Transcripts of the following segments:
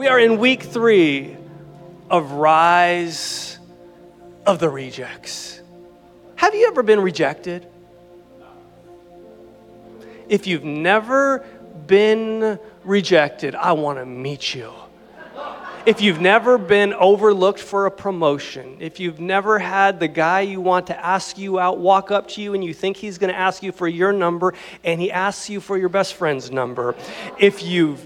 We are in week 3 of Rise of the Rejects. Have you ever been rejected? If you've never been rejected, I want to meet you. If you've never been overlooked for a promotion, if you've never had the guy you want to ask you out walk up to you and you think he's going to ask you for your number and he asks you for your best friend's number, if you've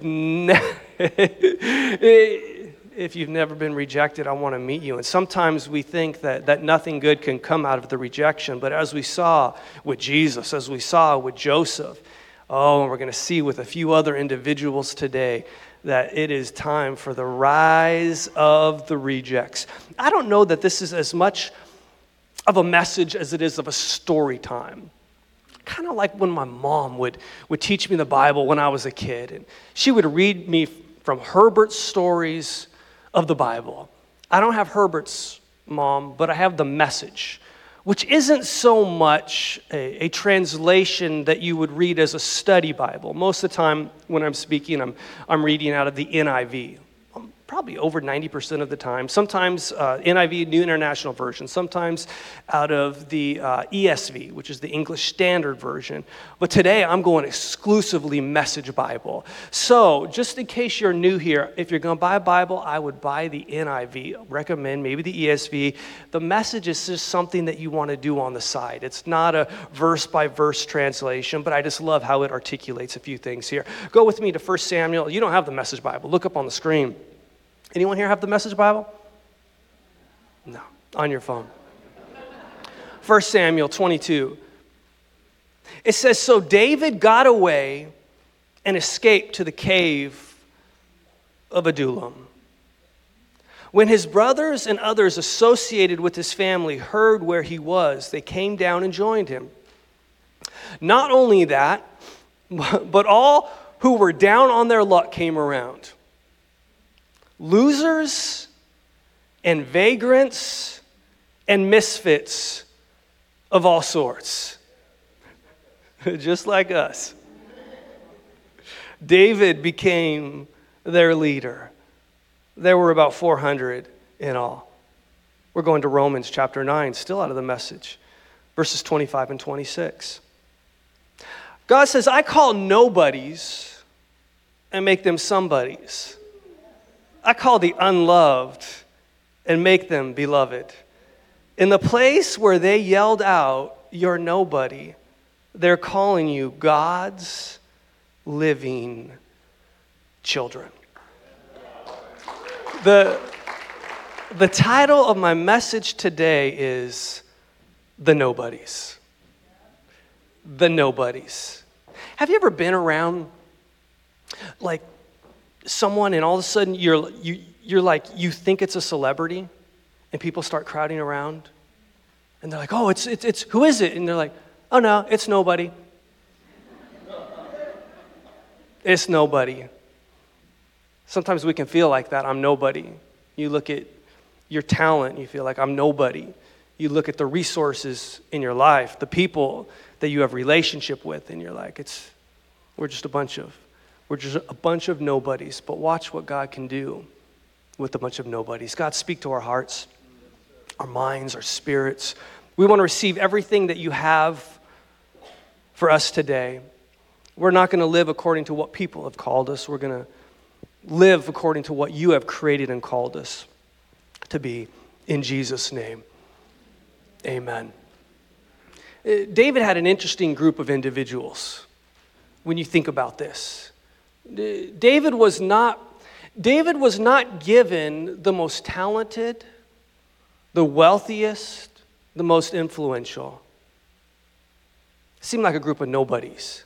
never been rejected, I want to meet you. And sometimes we think that nothing good can come out of the rejection, but as we saw with Jesus, as we saw with Joseph, and we're going to see with a few other individuals today, that it is time for the rise of the rejects. I don't know that this is as much of a message as it is of a story time. Kind of like when my mom would teach me the Bible when I was a kid. And she would read me from Herbert's stories of the Bible. I don't have Herbert's mom, but I have the Message, which isn't so much a translation that you would read as a study Bible. Most of the time when I'm speaking, I'm reading out of the NIV. Probably over 90% of the time. Sometimes NIV, New International Version. Sometimes out of the ESV, which is the English Standard Version. But today I'm going exclusively Message Bible. So just in case you're new here, if you're going to buy a Bible, I would buy the NIV. Recommend maybe the ESV. The Message is just something that you want to do on the side. It's not a verse-by-verse translation, but I just love how it articulates a few things here. Go with me to 1 Samuel. You don't have the Message Bible. Look up on the screen. Anyone here have the Message Bible? No, on your phone. 1 Samuel 22. It says, so David got away and escaped to the cave of Adullam. When his brothers and others associated with his family heard where he was, they came down and joined him. Not only that, but all who were down on their luck came around. Losers and vagrants and misfits of all sorts. Just like us. David became their leader. There were about 400 in all. We're going to Romans chapter 9, still out of the Message, verses 25 and 26. God says, I call nobodies and make them somebodies. I call the unloved and make them beloved. In the place where they yelled out, you're nobody, they're calling you God's living children. The title of my message today is The Nobodies. The Nobodies. Have you ever been around like someone and all of a sudden you're like, you think it's a celebrity and people start crowding around and they're like, oh, it's who is it? And they're like, oh no, it's nobody. It's nobody. Sometimes we can feel like that. I'm nobody. You look at your talent, you feel like I'm nobody. You look at the resources in your life, the people that you have relationship with, and you're like, we're just a bunch of nobodies. But watch what God can do with a bunch of nobodies. God, speak to our hearts, our minds, our spirits. We want to receive everything that you have for us today. We're not going to live according to what people have called us. We're going to live according to what you have created and called us to be. In Jesus' name, amen. David had an interesting group of individuals when you think about this. David was not given the most talented, the wealthiest, the most influential. It seemed like a group of nobodies.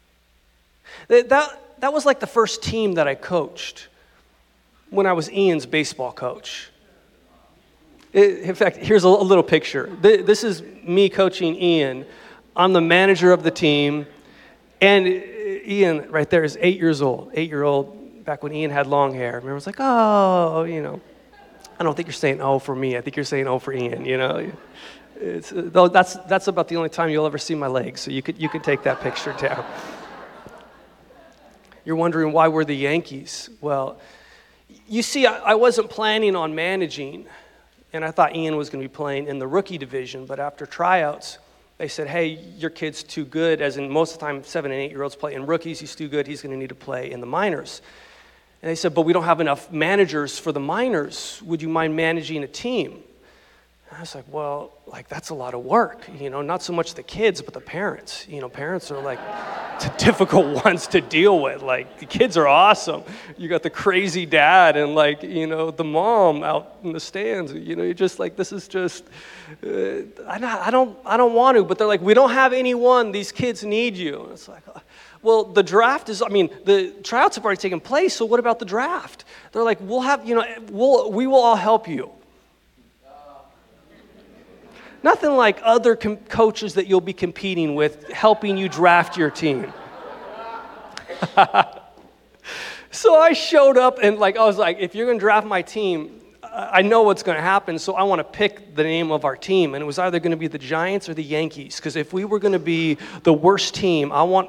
That was like the first team that I coached when I was Ian's baseball coach. In fact, here's a little picture. This is me coaching Ian. I'm the manager of the team. And Ian right there is 8 years old. 8-year-old, back when Ian had long hair. Remember, it's like, oh, I don't think you're saying oh for me. I think you're saying oh for Ian, Though that's about the only time you'll ever see my legs, so you could take that picture down. You're wondering why we're the Yankees. Well, You see, I wasn't planning on managing, and I thought Ian was going to be playing in the rookie division, but after tryouts, they said, hey, your kid's too good, as in most of the time 7 and 8-year-olds play in rookies, he's too good, he's going to need to play in the minors. And they said, but we don't have enough managers for the minors. Would you mind managing a team? And I was like, well, like that's a lot of work, not so much the kids, but the parents. Parents are like the difficult ones to deal with. Like the kids are awesome. You got the crazy dad and the mom out in the stands. You're just like, this is just, I don't want to, but they're like, we don't have anyone. These kids need you. And it's like, well, the draft the tryouts have already taken place. So what about the draft? They're like, we will all help you. Nothing like other coaches that you'll be competing with helping you draft your team. So I showed up and I was like, if you're going to draft my team, I know what's going to happen, so I want to pick the name of our team. And it was either going to be the Giants or the Yankees, because if we were going to be the worst team, I want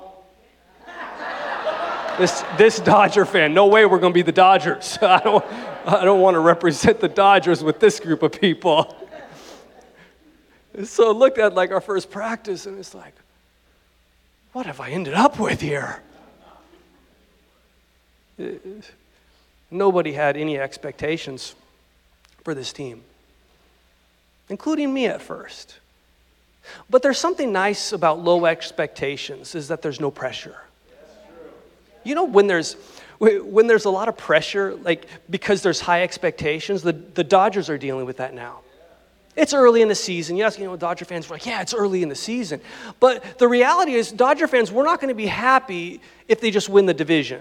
this Dodger fan. No way we're going to be the Dodgers. I don't want to represent the Dodgers with this group of people. So I looked at our first practice and it's like, what have I ended up with here? Nobody had any expectations for this team, including me at first. But there's something nice about low expectations, is that there's no pressure. When there's a lot of pressure, because there's high expectations, the Dodgers are dealing with that now. It's early in the season. Yes, Dodger fans were like, yeah, it's early in the season. But the reality is, Dodger fans, we're not going to be happy if they just win the division.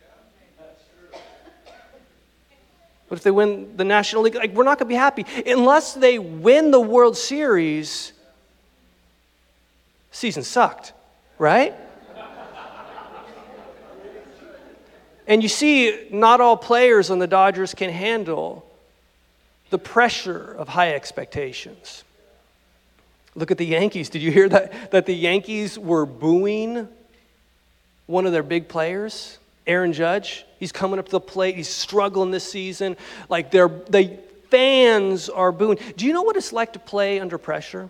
But if they win the National League, we're not going to be happy. Unless they win the World Series, season sucked, right? And you see, not all players on the Dodgers can handle the pressure of high expectations. Look at the Yankees. Did you hear that the Yankees were booing one of their big players, Aaron Judge? He's coming up to the plate. He's struggling this season. The fans are booing. Do you know what it's like to play under pressure?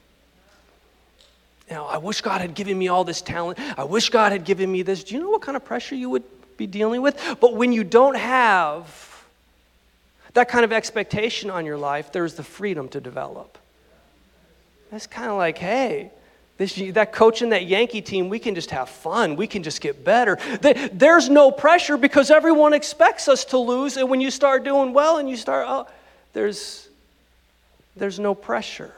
I wish God had given me all this talent. I wish God had given me this. Do you know what kind of pressure you would be dealing with? But when you don't have that kind of expectation on your life, there's the freedom to develop. It's kind of like, hey, that coach in that Yankee team, we can just have fun. We can just get better. There's no pressure because everyone expects us to lose. And when you start doing well and you start, there's no pressure.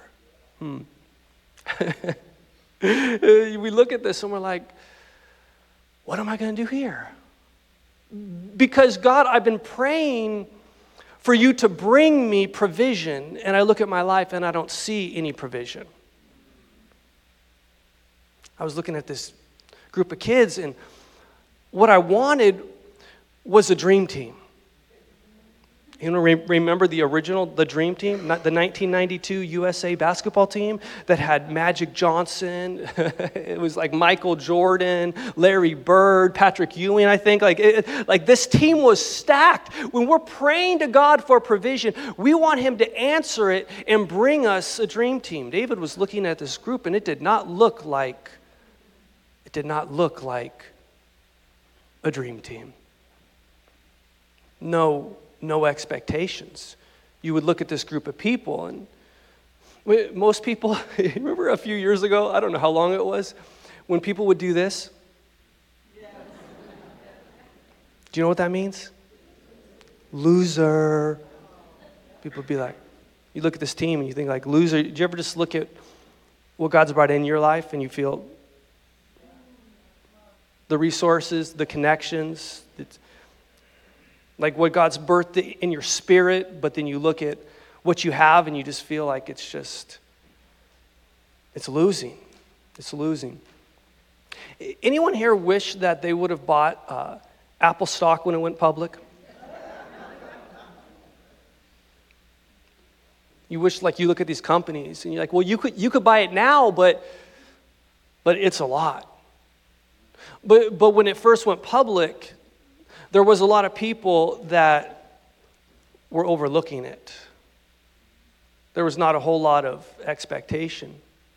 We look at this and we're like, what am I going to do here? Because God, I've been praying for you to bring me provision, and I look at my life and I don't see any provision. I was looking at this group of kids, and what I wanted was a dream team. Remember the dream team, the 1992 USA basketball team that had Magic Johnson, it was like Michael Jordan, Larry Bird, Patrick Ewing, I think. This team was stacked. When we're praying to God for provision, we want him to answer it and bring us a dream team. David was looking at this group, and it did not look like a dream team. No expectations. You would look at this group of people, and most people, remember a few years ago, I don't know how long it was, when people would do this? Do you know what that means? Loser. People would be like, you look at this team and you think like, loser. Do you ever just look at what God's brought in your life and you feel the resources, the connections, like what God's birthed in your spirit, but then you look at what you have and you just feel like it's losing. It's losing. Anyone here wish that they would have bought Apple stock when it went public? You wish, you look at these companies and you're like, well, you could buy it now, but it's a lot. But when it first went public, there was a lot of people that we're overlooking it. There was not a whole lot of expectation.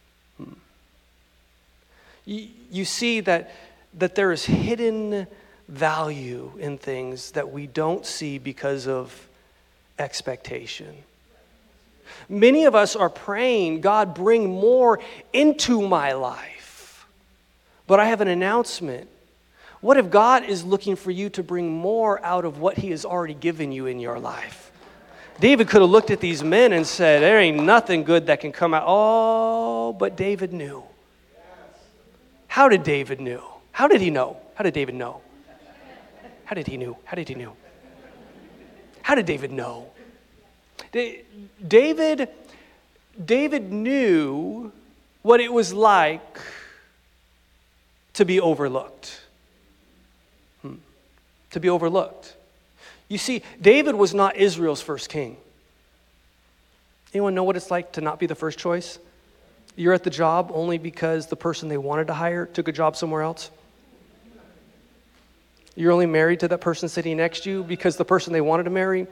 You see that there is hidden value in things that we don't see because of expectation. Many of us are praying, God, bring more into my life. But I have an announcement. What if God is looking for you to bring more out of what he has already given you in your life? David could have looked at these men and said, there ain't nothing good that can come out. Oh, but David knew. How did David know? How did he know? How did David know? How did he know? How did he know? How did David know? David knew what it was like to be overlooked. To be overlooked. You see, David was not Israel's first king. Anyone know what it's like to not be the first choice? You're at the job only because the person they wanted to hire took a job somewhere else. You're only married to that person sitting next to you because the person they wanted to marry.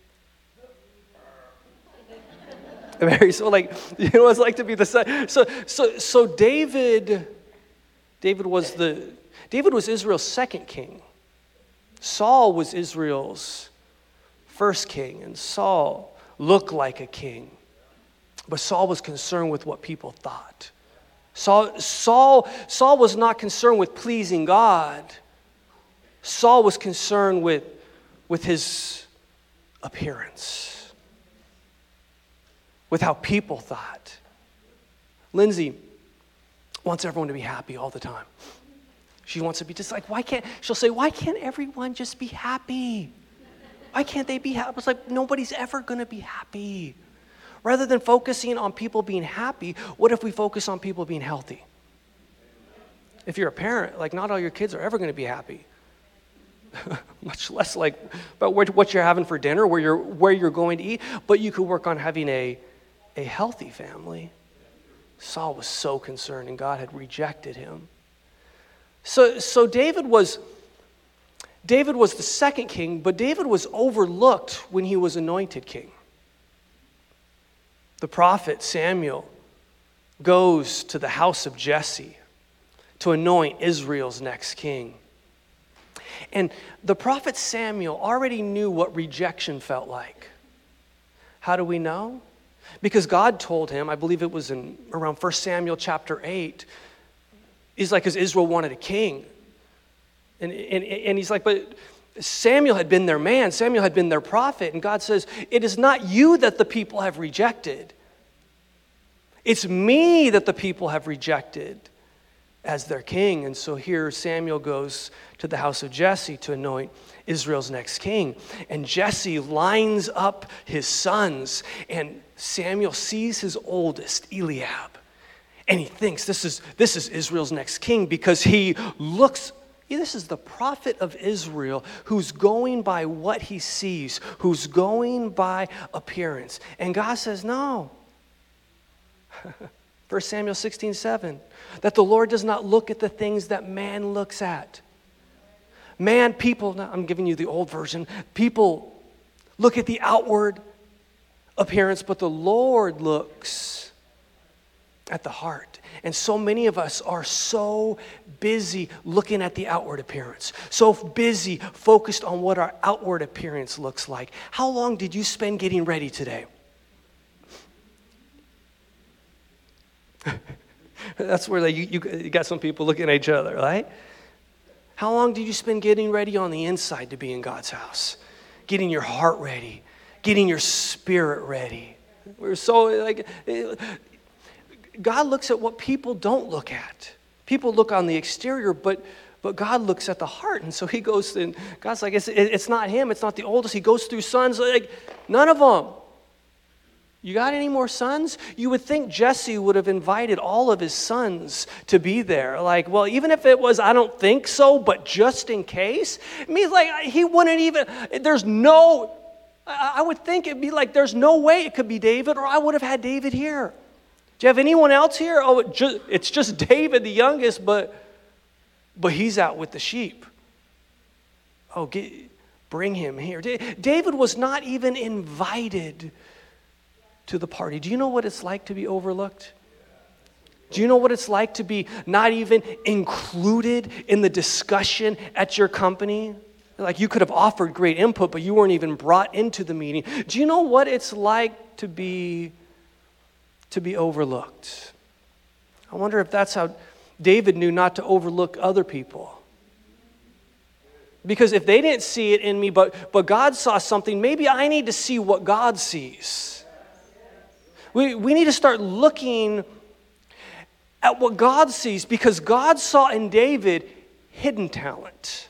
So like, you know what it's like to be the son. So David was Israel's second king. Saul was Israel's first king, and Saul looked like a king. But Saul was concerned with what people thought. Saul was not concerned with pleasing God. Saul was concerned with his appearance, with how people thought. Lindsay wants everyone to be happy all the time. She wants to be just like, she'll say, why can't everyone just be happy? Why can't they be happy? It's like, nobody's ever going to be happy. Rather than focusing on people being happy, what if we focus on people being healthy? If you're a parent, like not all your kids are ever going to be happy. Much less like about what you're having for dinner, where you're going to eat. But you could work on having a healthy family. Saul was so concerned, and God had rejected him. So David was the second king, but David was overlooked when he was anointed king. The prophet Samuel goes to the house of Jesse to anoint Israel's next king. And the prophet Samuel already knew what rejection felt like. How do we know? Because God told him, I believe it was in around 1 Samuel chapter 8, he's like, because Israel wanted a king. And he's like, but Samuel had been their man. Samuel had been their prophet. And God says, it is not you that the people have rejected. It's me that the people have rejected as their king. And so here Samuel goes to the house of Jesse to anoint Israel's next king. And Jesse lines up his sons. And Samuel sees his oldest, Eliab. And he thinks this is Israel's next king because he looks, this is the prophet of Israel who's going by what he sees, who's going by appearance. And God says, no. 1 Samuel 16:7, that the Lord does not look at the things that man looks at. People, I'm giving you the old version, people look at the outward appearance, but the Lord looks at the heart. And so many of us are so busy looking at the outward appearance, so busy focused on what our outward appearance looks like. How long did you spend getting ready today? That's where you got some people looking at each other, right? How long did you spend getting ready on the inside to be in God's house? Getting your heart ready, getting your spirit ready. We're so like, God looks at what people don't look at. People look on the exterior, but God looks at the heart. And so he goes, and God's like, it's not him, it's not the oldest. He goes through sons, like, none of them. You got any more sons? You would think Jesse would have invited all of his sons to be there. Like, well, even if it was, I don't think so, but just in case. It means like he wouldn't even, I would think it'd be like there's no way it could be David, or I would have had David here. Do you have anyone else here? Oh, it's just David, the youngest, but he's out with the sheep. bring him here. David was not even invited to the party. Do you know what it's like to be overlooked? Do you know what it's like to be not even included in the discussion at your company? Like you could have offered great input, but you weren't even brought into the meeting. Do you know what it's like to be overlooked? I wonder if that's how David knew not to overlook other people. Because if they didn't see it in me, but God saw something, maybe I need to see what God sees. We need to start looking at what God sees, because God saw in David hidden talent.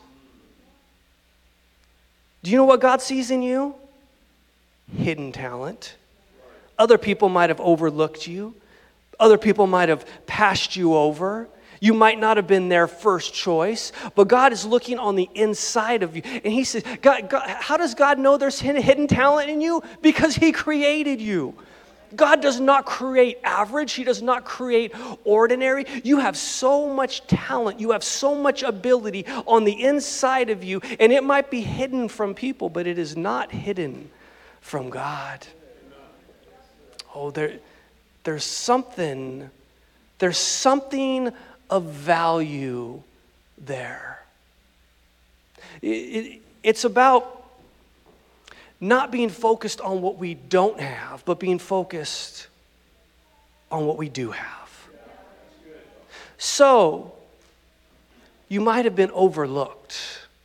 Do you know what God sees in you? Hidden talent. Other people might have overlooked you. Other people might have passed you over. You might not have been their first choice, but God is looking on the inside of you. And he says, God, how does God know there's hidden talent in you? Because he created you. God does not create average. He does not create ordinary. You have so much talent. You have so much ability on the inside of you, and it might be hidden from people, but it is not hidden from God. Oh, there's something of value there. It's about not being focused on what we don't have, but being focused on what we do have. So, you might have been overlooked.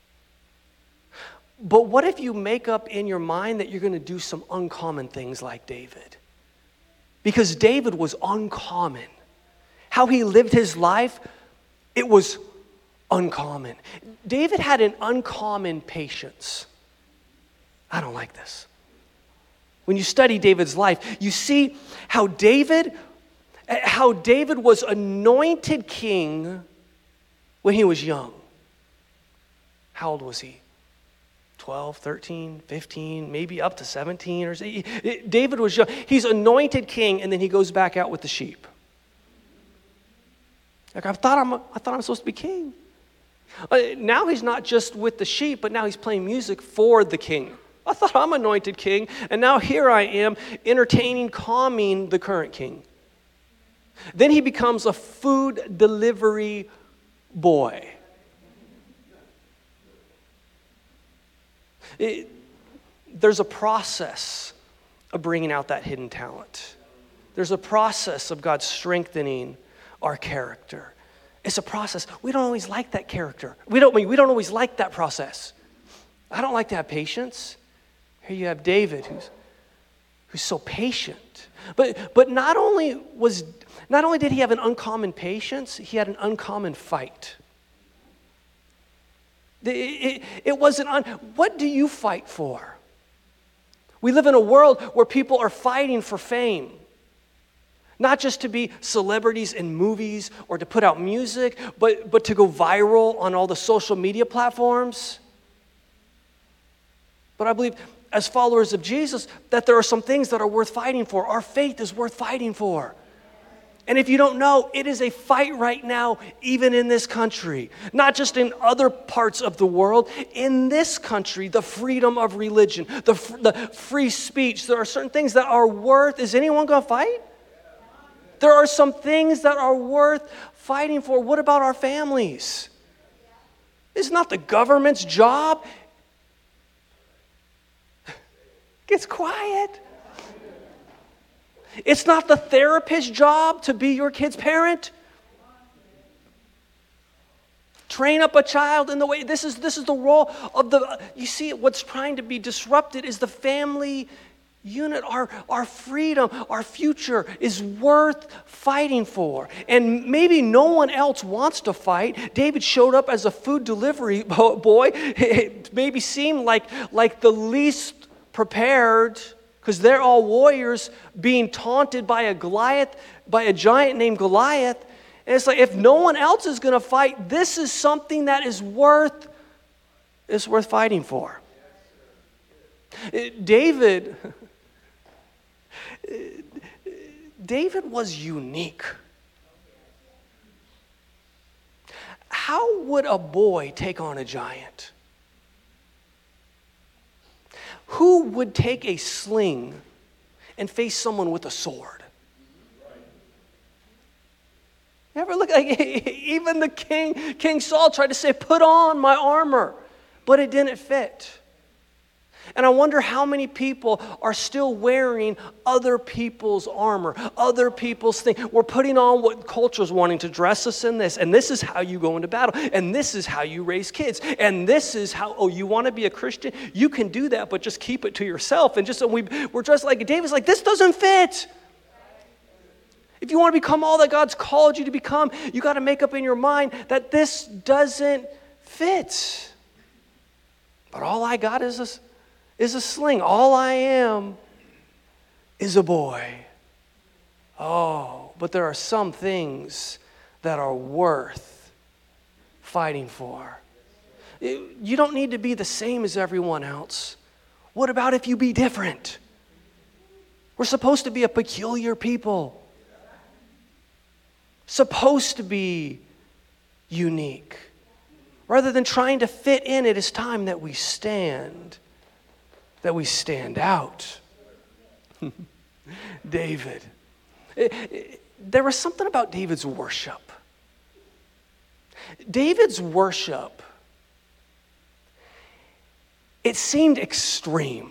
But what if you make up in your mind that you're going to do some uncommon things like David? Because David was uncommon. How he lived his life, it was uncommon. David had an uncommon patience. I don't like this. When you study David's life, you see how David was anointed king when he was young. How old was he? 12, 13, 15, maybe up to 17 or so. David was young. He's anointed king, and then he goes back out with the sheep. Like, I thought I'm supposed to be king. Now he's not just with the sheep, but now he's playing music for the king. I thought I'm anointed king, and now here I am entertaining, calming the current king. Then he becomes a food delivery boy. There's a process of bringing out that hidden talent. There's a process of God strengthening our character. It's a process. We don't always like that character. We don't always like that process. I don't like to have patience. Here you have David who's so patient. But not only did he have an uncommon patience, he had an uncommon fight. It wasn't what do you fight for? We live in a world where people are fighting for fame. Not just to be celebrities in movies or to put out music, but to go viral on all the social media platforms. But I believe as followers of Jesus that there are some things that are worth fighting for. Our faith is worth fighting for. And if you don't know, it is a fight right now, even in this country. Not just in other parts of the world. In this country, the freedom of religion, the free speech, there are certain things that are worth. Is anyone going to fight? There are some things that are worth fighting for. What about our families? It's not the government's job. Gets quiet. It's not the therapist's job to be your kid's parent. Train up a child in the way. This is the role of the. You see, what's trying to be disrupted is the family unit. Our freedom, our future is worth fighting for. And maybe no one else wants to fight. David showed up as a food delivery boy. It maybe seemed like the least prepared, because they're all warriors being taunted by a giant named Goliath. And it's like, if no one else is going to fight, this is something that is worth fighting for. David was unique. How would a boy take on a giant? Who would take a sling and face someone with a sword? You ever look, like, even the King Saul tried to say, put on my armor, but it didn't fit. And I wonder how many people are still wearing other people's armor, other people's thing. We're putting on what culture's wanting to dress us in this, and this is how you go into battle, and this is how you raise kids, and this is how, oh, you want to be a Christian? You can do that, but just keep it to yourself. And just we're dressed like, David's like, this doesn't fit. If you want to become all that God's called you to become, you got to make up in your mind that this doesn't fit. But all I got is a sling. All I am is a boy. Oh, but there are some things that are worth fighting for. You don't need to be the same as everyone else. What about if you be different? We're supposed to be a peculiar people. Supposed to be unique. Rather than trying to fit in, it is time that we stand out. David. There was something about David's worship. David's worship, it seemed extreme.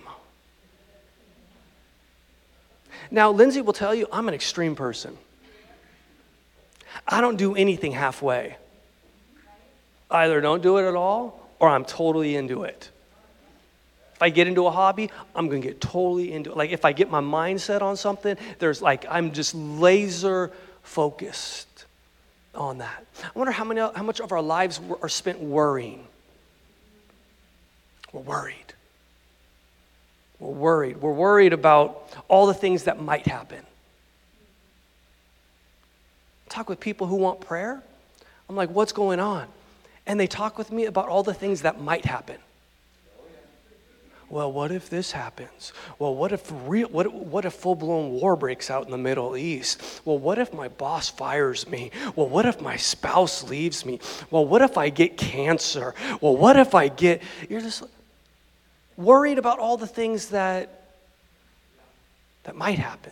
Now, Lindsay will tell you, I'm an extreme person. I don't do anything halfway. I either don't do it at all, or I'm totally into it. If I get into a hobby, I'm going to get totally into it. Like if I get my mind set on something, I'm just laser focused on that. I wonder how much of our lives are spent worrying. We're worried. We're worried. We're worried about all the things that might happen. Talk with people who want prayer. I'm like, what's going on? And they talk with me about all the things that might happen. Well, what if this happens? Well, what if full-blown war breaks out in the Middle East? Well, what if my boss fires me? Well, what if my spouse leaves me? Well, what if I get cancer? Well, what if you're just worried about all the things that might happen.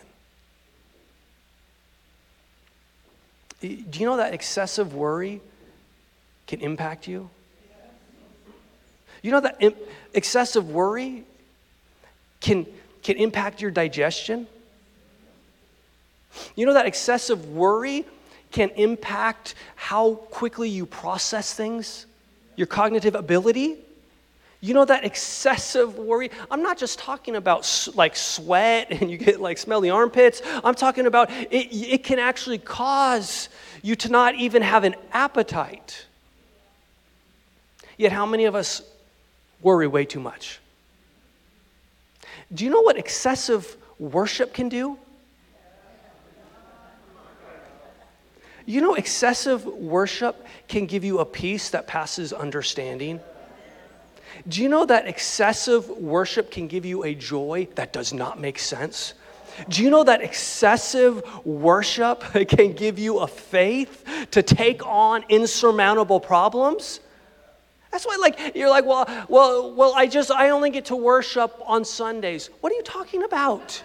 Do you know that excessive worry can impact you? You know that excessive worry can impact your digestion? You know that excessive worry can impact how quickly you process things, your cognitive ability? You know that excessive worry? I'm not just talking about like sweat and you get like smelly armpits. I'm talking about it can actually cause you to not even have an appetite. Yet how many of us worry way too much? Do you know what excessive worship can do? You know, excessive worship can give you a peace that passes understanding. Do you know that excessive worship can give you a joy that does not make sense? Do you know that excessive worship can give you a faith to take on insurmountable problems? That's why, you're like, well, I only get to worship on Sundays. What are you talking about?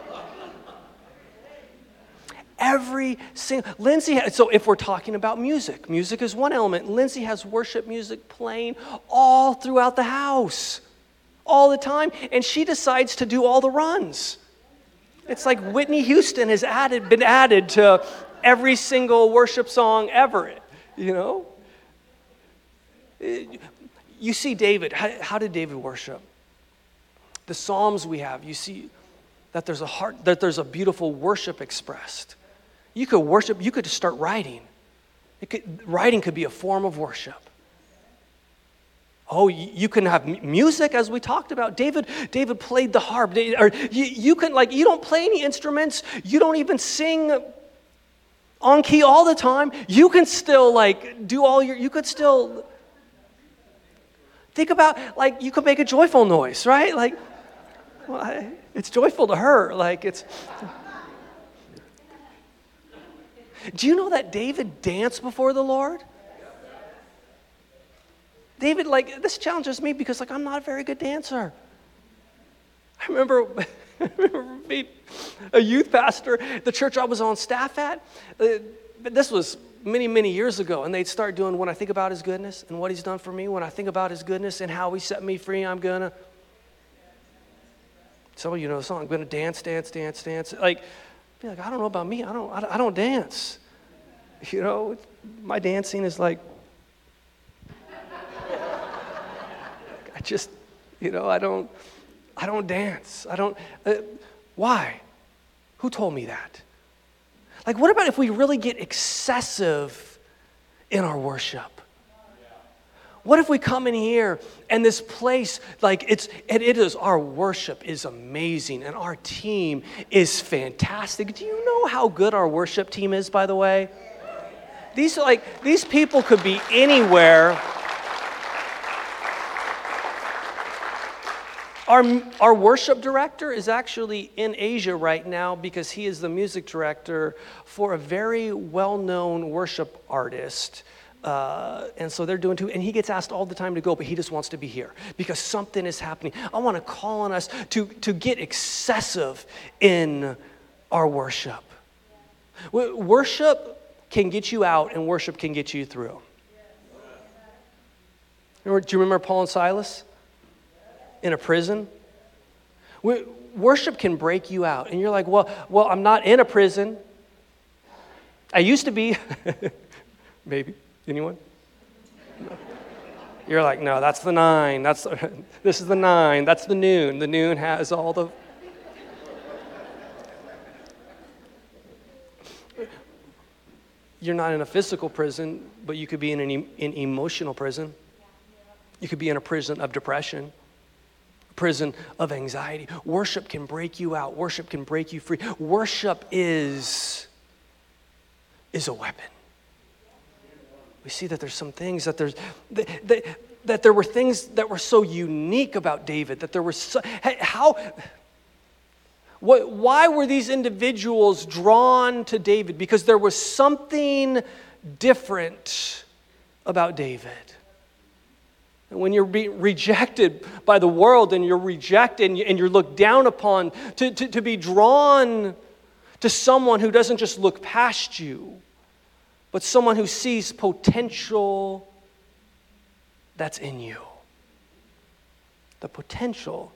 So if we're talking about music is one element. Lindsay has worship music playing all throughout the house, all the time, and she decides to do all the runs. It's like Whitney Houston has been added to every single worship song ever, you know? You see David, how did David worship? The Psalms we have, you see that there's a heart, that there's a beautiful worship expressed. You could worship, you could just start writing. Writing could be a form of worship. Oh, you can have music, as we talked about. David played the harp. Or you don't play any instruments. You don't even sing on key all the time. You can still you could still think about, you could make a joyful noise, right? It's joyful to her. Do you know that David danced before the Lord? David, this challenges me because, I'm not a very good dancer. I remember being a youth pastor, the church I was on staff at. This was many, many years ago, and they'd start doing, when I think about his goodness and what he's done for me, when I think about his goodness and how he set me free, I'm gonna, some of you know the song, I'm gonna dance, dance, dance, dance. Like, be like, I don't know about me, I don't dance. You know, my dancing is like, I just, you know, I don't dance. Why? Who told me that? Like, what about if we really get excessive in our worship? What if we come in here and this place, like it is, our worship is amazing and our team is fantastic. Do you know how good our worship team is, by the way? These people could be anywhere. Our worship director is actually in Asia right now because he is the music director for a very well-known worship artist. And so they're doing too, and he gets asked all the time to go, but he just wants to be here because something is happening. I want to call on us to get excessive in our worship. Worship can get you out and worship can get you through. Do you remember Paul and Silas? In a prison? Worship can break you out. And you're like, well, I'm not in a prison. I used to be. Maybe. Anyone? No. You're like, no, that's the 9. This is the 9. That's the noon. The noon has all the... You're not in a physical prison, but you could be in an emotional prison. You could be in a prison of depression. Prison of anxiety. Worship can break you out. Worship can break you free. Worship is a weapon. We see that there's some things that there were things that were so unique about David, that there were why were these individuals drawn to David? Because there was something different about David. When you're being rejected by the world and you're rejected and you're looked down upon, to be drawn to someone who doesn't just look past you, but someone who sees potential that's in you. The potential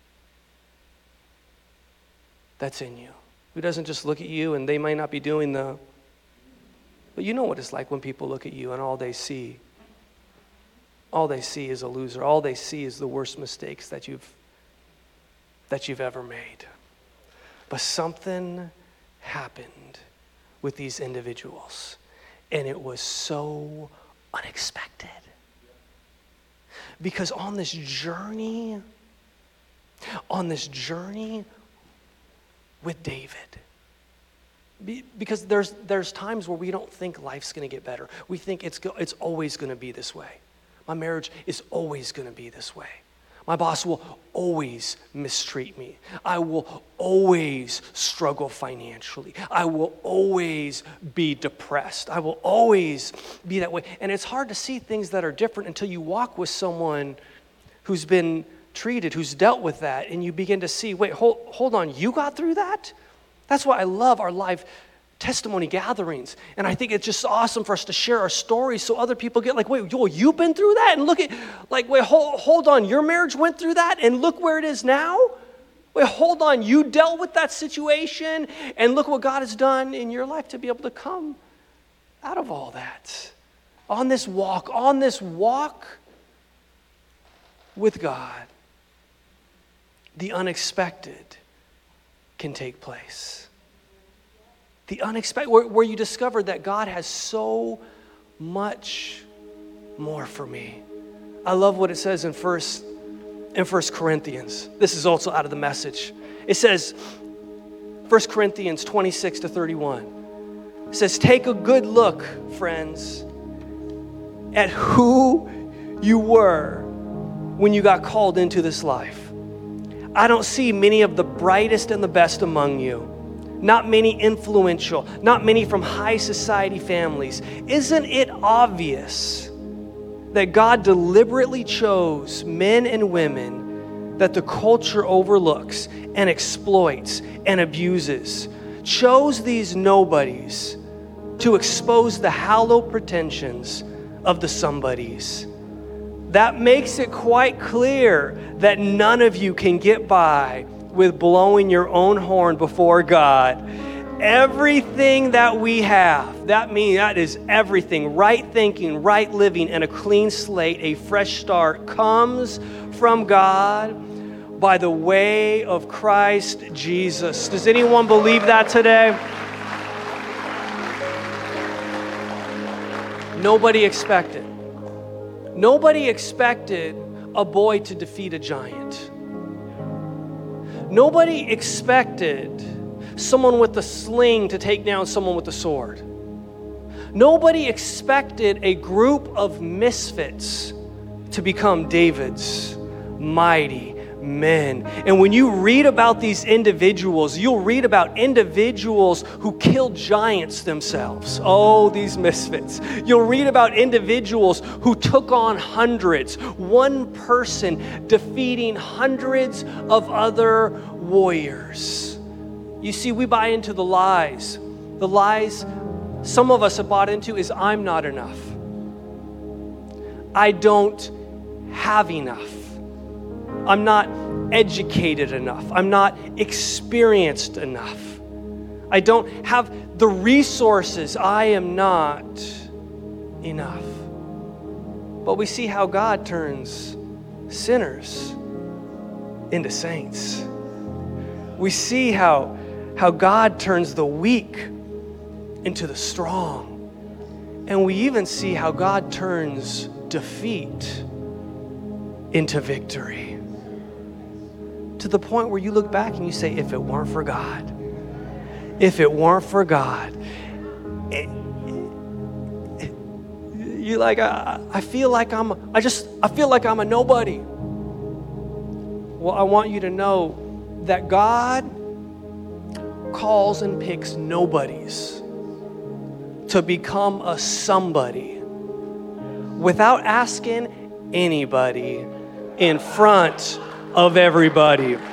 that's in you. Who doesn't just look at you and they might not be doing but you know what it's like when people look at you and all they see is a loser. All they see is the worst mistakes that you've ever made. But something happened with these individuals, and it was so unexpected. Because on this journey with David, because there's times where we don't think life's going to get better. We think it's always going to be this way. My marriage is always going to be this way. My boss will always mistreat me. I will always struggle financially. I will always be depressed. I will always be that way. And it's hard to see things that are different until you walk with someone who's been treated, who's dealt with that, and you begin to see, wait, hold on, you got through that? That's why I love our live testimony gatherings. And I think it's just awesome for us to share our stories so other people get like, wait, Joel, you've been through that? And look at, like, wait, hold on, your marriage went through that and look where it is now? Wait, hold on, you dealt with that situation and look what God has done in your life to be able to come out of all that. On this walk with God, the unexpected can take place. The unexpected, where you discover that God has so much more for me. I love what it says in 1 Corinthians. This is also out of the Message. It says, 1 Corinthians 26-31. It says, take a good look, friends, at who you were when you got called into this life. I don't see many of the brightest and the best among you. Not many influential, not many from high society families. Isn't it obvious that God deliberately chose men and women that the culture overlooks and exploits and abuses, chose these nobodies to expose the hollow pretensions of the somebodies. That makes it quite clear that none of you can get by with blowing your own horn before God. Everything that we have, that is everything, right thinking, right living, and a clean slate, a fresh start, comes from God by the way of Christ Jesus. Does anyone believe that today? Nobody expected a boy to defeat a giant. Nobody expected someone with a sling to take down someone with a sword. Nobody expected a group of misfits to become David's mighty men. And when you read about these individuals, you'll read about individuals who killed giants themselves. Oh, these misfits. You'll read about individuals who took on hundreds, one person defeating hundreds of other warriors. You see, we buy into the lies. The lies some of us have bought into is, I'm not enough. I don't have enough. I'm not educated enough. I'm not experienced enough. I don't have the resources. I am not enough. But we see how God turns sinners into saints. We see how God turns the weak into the strong. And we even see how God turns defeat into victory. To the point where you look back and you say, if it weren't for God, you're like, I feel like I'm a nobody. Well, I want you to know that God calls and picks nobodies to become a somebody without asking anybody in front of everybody.